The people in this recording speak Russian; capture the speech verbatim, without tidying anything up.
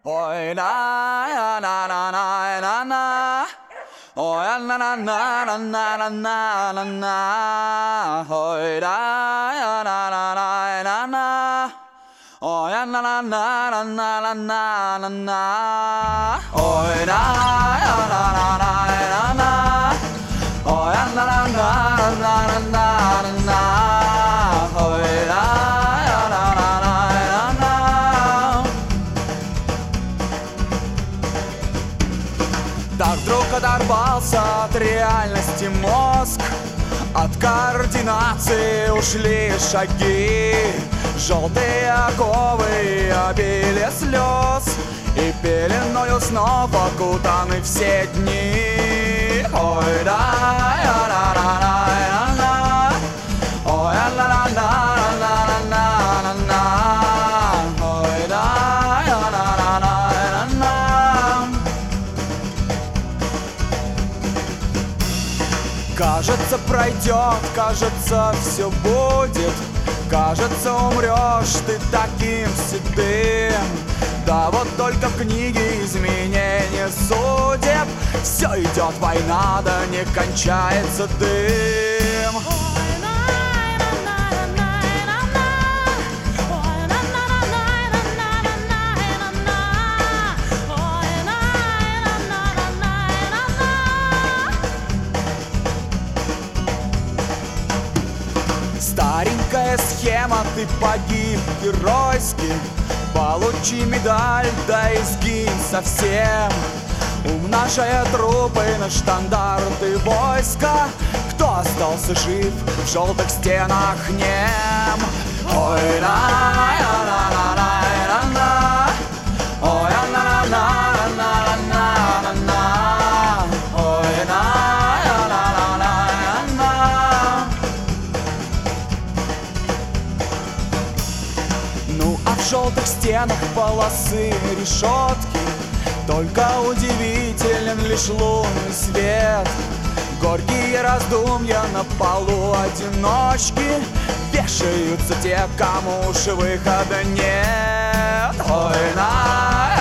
Ой, на на на на на на ой, на на на на на на на на ой, на на на на на на ой, на на на на на на на на ой, на на на на на ой, на на на на на на ой, на Так вдруг оторвался от реальности мозг, от координации ушли шаги. Желтые оковы обили слез, и пеленою снова окутаны все дни. Ой, да, я, на, на, на, на, ой, на, на, на, на, на, на, на, ой, да, я, на, на, на, на. Кажется, пройдет, кажется, все будет. Кажется, умрешь ты таким седым. Да вот только в книге изменения судеб все идет война, да не кончается дым. Старенькая схема, ты погиб геройски. Получи медаль, да и сгинь совсем, умножая трупы на штандарты войска. Кто остался жив в желтых стенах нем? Ой, на, на, на, на, на, на, ой, на, на, на, на, на, на, на, ой, на, на, на, на, на. Ну а в желтых стенах полосы решетки только удивителен лишь лунный свет. Горькие раздумья на полу одиночки, вешаются те, кому уж выхода нет. Ой, на